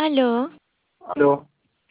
Aló, Aló,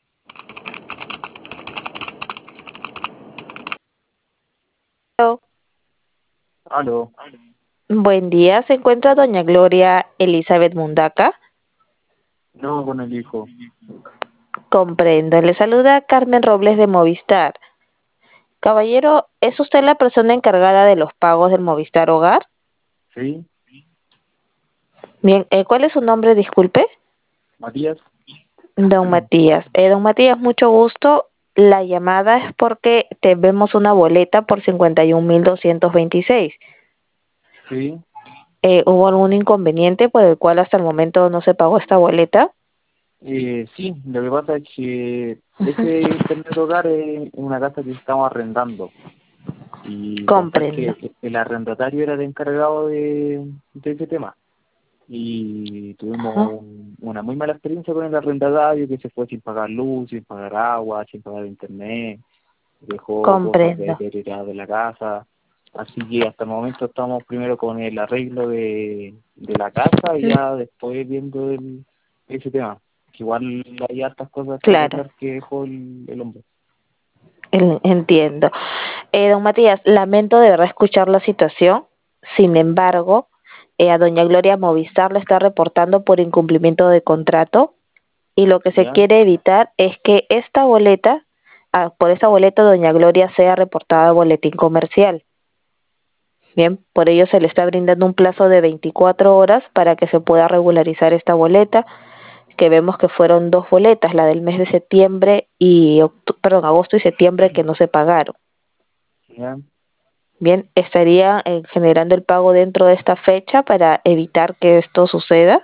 aló, Buen día, se encuentra doña Gloria Elizabeth Mundaca. no con el hijo. Comprendo, le saluda Carmen Robles de Movistar. Caballero, ¿es usted la persona encargada de los pagos del Movistar Hogar? ¿Sí? Bien, ¿cuál es su nombre, disculpe? Matías. Don Matías. Don Matías, mucho gusto. La llamada es porque te vemos una boleta por 51.226. Sí. ¿Hubo algún inconveniente por el cual hasta el momento no se pagó esta boleta? Sí, lo que pasa es que ese internet hogar es una casa que estamos arrendando y contar Comprendo. que el arrendatario era el encargado de ese tema y Ajá. tuvimos una muy mala experiencia con el arrendatario que se fue sin pagar luz, sin pagar agua, sin pagar internet, dejó cosas Comprendo. deterioradas de la casa. Así que hasta el momento estamos primero con el arreglo de la casa y ya después viendo ese tema. Que igual hay hartas cosas que Claro. arreglar que dejó el hombre. Entiendo. Don Matías, lamento de verdad escuchar la situación. Sin embargo, a doña Gloria Movistar le está reportando por incumplimiento de contrato y lo que se ¿Ya? quiere evitar es que esta boleta, por esa boleta doña Gloria sea reportada a boletín comercial. Bien, por ello se le está brindando un plazo de 24 horas para que se pueda regularizar esta boleta, que vemos que fueron dos boletas, la del mes de septiembre y agosto y septiembre que no se pagaron. ¿Ya? Bien, estaría generando el pago dentro de esta fecha para evitar que esto suceda.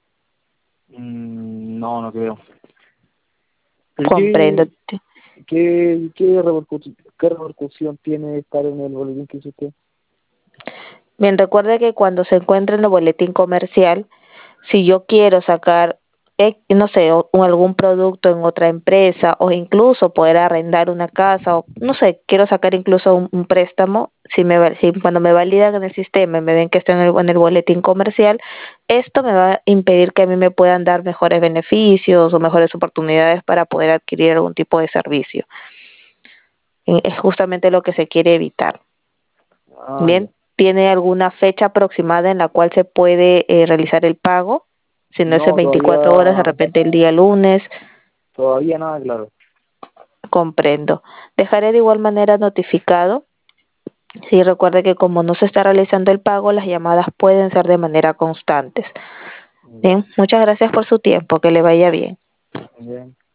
No, no creo. ¿Pero Comprendo. qué repercusión tiene estar en el boletín que hizo usted? Bien, recuerde que cuando se encuentra en el boletín comercial, si yo quiero sacar, no sé, algún producto en otra empresa o incluso poder arrendar una casa o no sé, quiero sacar incluso un préstamo, si cuando me validan en el sistema y me ven que está en el boletín comercial, esto me va a impedir que a mí me puedan dar mejores beneficios o mejores oportunidades para poder adquirir algún tipo de servicio. Es justamente lo que se quiere evitar. Ah, ya. Bien, ¿tiene alguna fecha aproximada en la cual se puede realizar el pago? Si no es en No, 24 horas, de repente el día lunes, todavía nada claro. comprendo. Dejaré de igual manera notificado. Sí, recuerde que como no se está realizando el pago, las llamadas pueden ser de manera constantes. Ya, Bien, muchas gracias por su tiempo, que le vaya bien. bien.